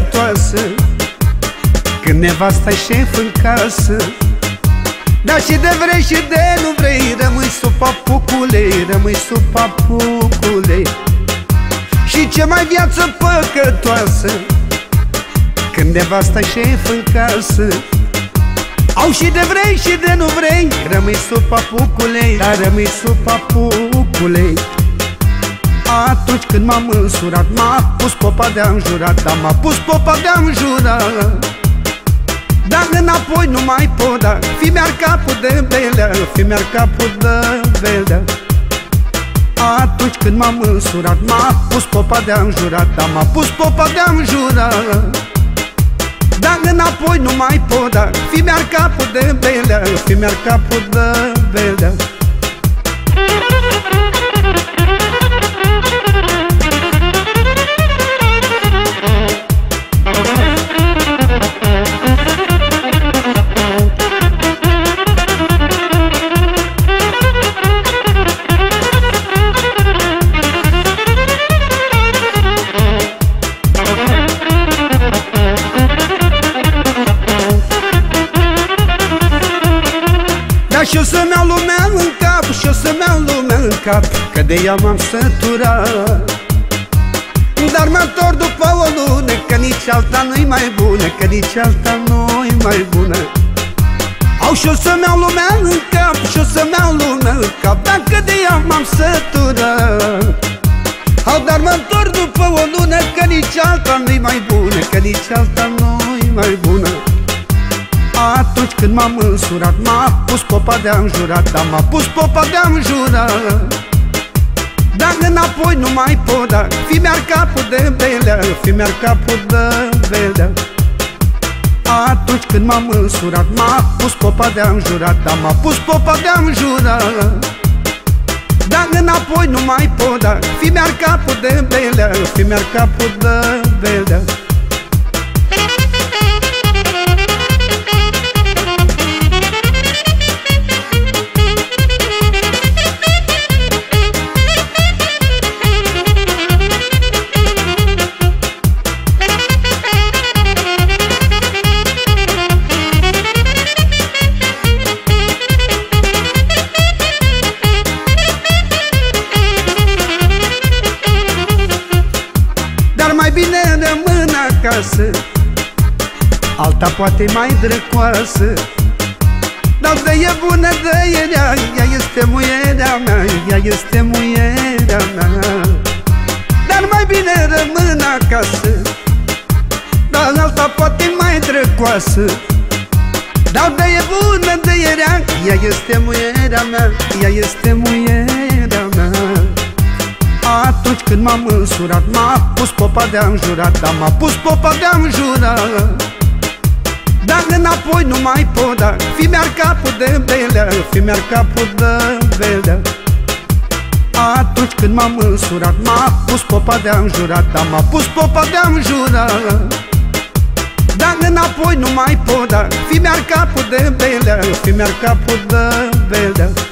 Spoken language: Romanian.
păcătoasă, când nevasta-i șef în casă. Dar și de vrei și de nu vrei, rămâi sub papucule, rămâi sub papucule. Și ce mai viață păcătoasă, când nevasta-i șef în casă. Au și de vrei și de nu vrei, rămâi sub papucule, dar rămâi sub papucule. Atunci când m-am însurat, m-a pus popa de-am jurat, dar m-a pus popa de-am jurat. Dar înapoi nu mai pot da, fi mi-ar capul de belea, fi mi-ar capul de belea. Atunci când m-am însurat, m-a pus popa de-am jurat, dar m-a pus popa de-am jurat. Dar înapoi nu mai pot da, fi mi-ar capul de belea, fi mi-ar capul de belea. Și-o să-mi iau lumea în cap, și-o să-mi iau lumea în cap, că de ea m-am săturat. Dar mă întorc după o lună, că nici alta nu-i mai bună, că nici alta nu-i mai bună. Au și-o să-mi iau lumea în cap, și-o să-mi iau lumea în cap, dacă de ea m-am săturat. Au, dar mă întorc după o lună, că nici alta nu-i mai bună, că nici alta nu-i mai bună. Atunci când m-am însurat, m-a pus popa de-am jurat, dar m-a pus popa de-am jurat. Dar înapoi nu mai pot da, fi mi-ar capul de belea, fi mi-ar capul de belea. Atunci când m-am însurat, m-a pus popa de-am jurat, dar m-a pus popa de-am jurat. Dar înapoi nu mai pot da, fi mi-ar capul de belea, fi mi-ar capul de belea. Mai bine rămân acasă, alta poate mai drăcoasă. Dar de-e bună, de-e rea, ea este muierea mea, ea este muierea mea. Dar mai bine rămân acasă, dar alta poate mai drăcoasă. Dar de-e bună, de-e rea, ea este muierea mea, ea este muierea mea. Atunci când m-am însurat, m-a pus popa de-am jurat, dar m-a pus popa de-am jurat. Dar înapoi nu mai pot da, fi mi-ar capul de belea, fi mi-ar capul de belea. Atunci când m-am însurat, m-a pus popa de-am jurat, dar m-a pus popa de-am jurat. Dar înapoi nu mai pot da, fi mi-ar capul de belea, fi mi-ar capul de belea.